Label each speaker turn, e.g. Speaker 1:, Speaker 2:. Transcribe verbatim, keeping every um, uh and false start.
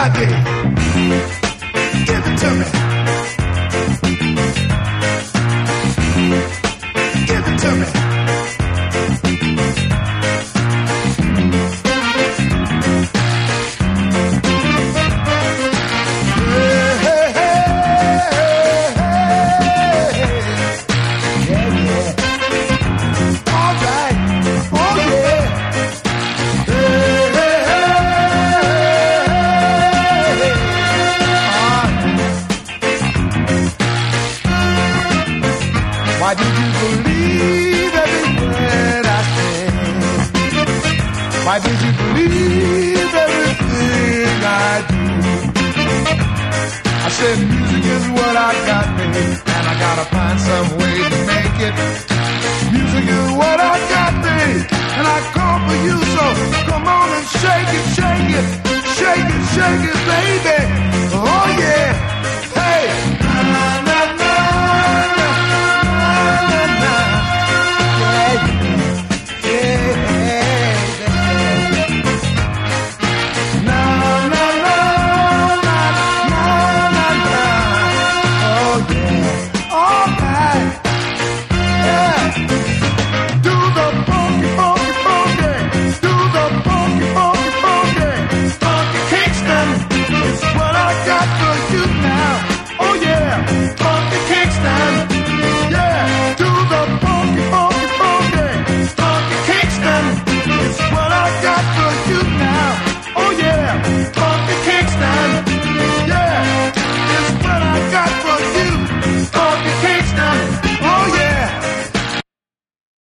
Speaker 1: I did. Give it to me. Give it to me. Why did you believe every word I said? Why did you believe everything I do? I said music is what I got, baby, and I gotta find some way to make it. Music is what I got, baby, and I call for you, so come on and shake it, shake it, shake it, shake it, baby.